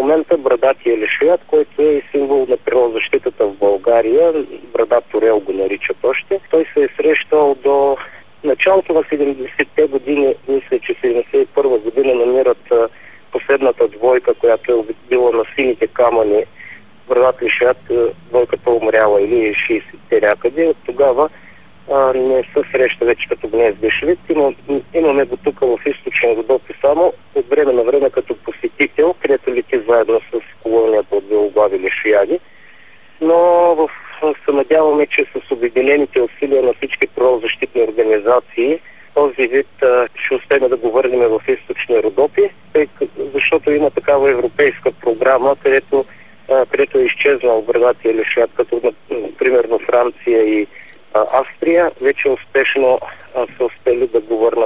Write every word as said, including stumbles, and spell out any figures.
момента брадатия лешояд, който е и символ на природозащитата в България. Брадат орел го наричат още. Той се е срещал до началото на седемдесетте години, мисля, че седемдесет и първа година намират а, последната двойка, която е била на сините камъни. Брадат лешояд, двойката умряла или шейсетте някъде. От тогава а, не се среща вече като гнездиш вид. Има, имаме го тук в източен Родопи само от време на време като посетител, където лети заедно с колонията от белоглави лешояди. Но в, се надяваме, че с обединените усилия на всички природозащитни организации този вид а, ще успеем да го върнем в източни Родопи, тъй, защото има такава европейска програма, където, а, където е изчезнал брадатия лешояд, като например Франция и а, Австрия, вече успешно а, са успели да го върнат